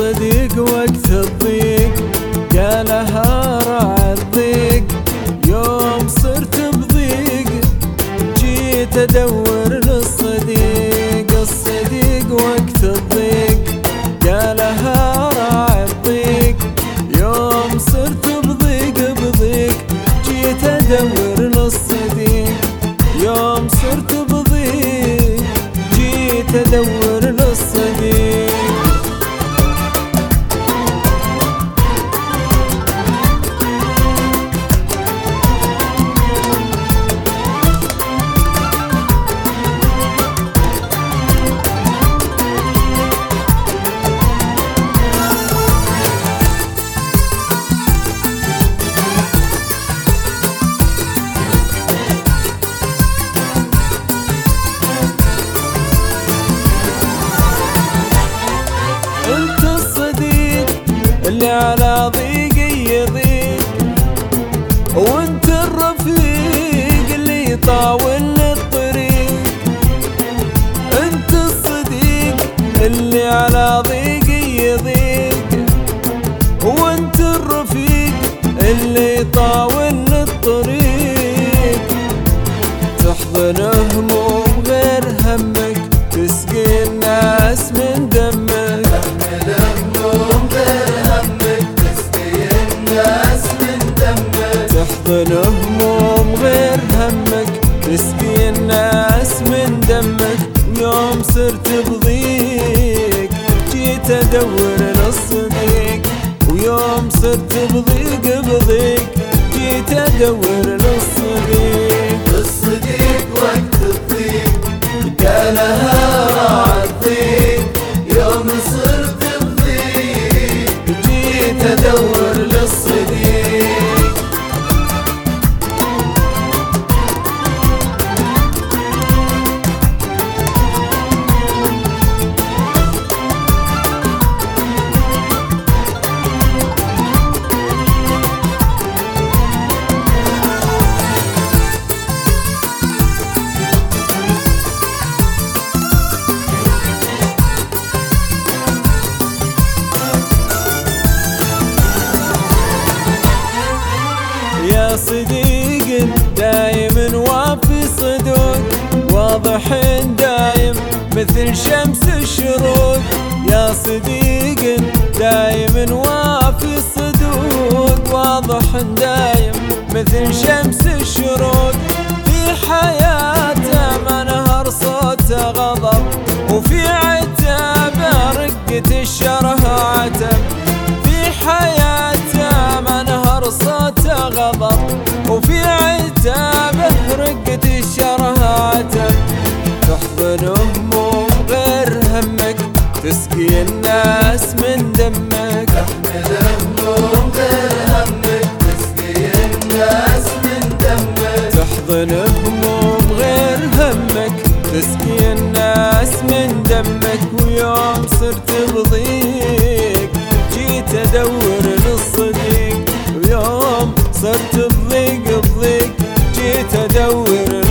الصديق وقت الضيق قالها راعي الضيق. يوم صرت بضيق جيت ادور للصديق. الصديق وقت الضيق قالها راعي الضيق. يوم صرت بضيق جيت ادور للصديق. يوم صرت بضيق جيت ادور للصديق. انت الصديق اللي على ضيقي يضيق، وانت الرفيق اللي يطاول الطريق. انت الصديق اللي على ضيقي يضيق، وانت الرفيق اللي يطاول الطريق. تحضن هموم غير همك، تسقي الناس من دمك. تحمل هموم غير همك، تسقي الناس من دمك. تحضن هموم غير همك، تسقي الناس من دمك. ويوم صرت بضيق جيت ادور للصديق. ويوم صرت بضيق جيت ادور للصديق. الصديق وقت الضيق قالها راعي الضيق. يوم صرت بضيق جيت ادور للصديق. يا صديق دايم وافي صدوق، واضح دايم مثل شمس الشروق. يا صديق دايم وافي صدوق، واضح دايم مثل شمس الشروق. في حياته منهر صوته غضب، وفي عتابه رقة الشره عتب. في حياته منهر صوته غضب، وفي عتابه رقة الشره عتب. تحضن هموم غير همك، تسقي الناس من دمك. تحمل هموم غير همك، تسقي الناس من دمك. تحضن هموم غير همك، تسقي الناس من دمك. ويوم صرت بضيق جيت ادور للصديق. ويوم صرت بضيق جيت ادور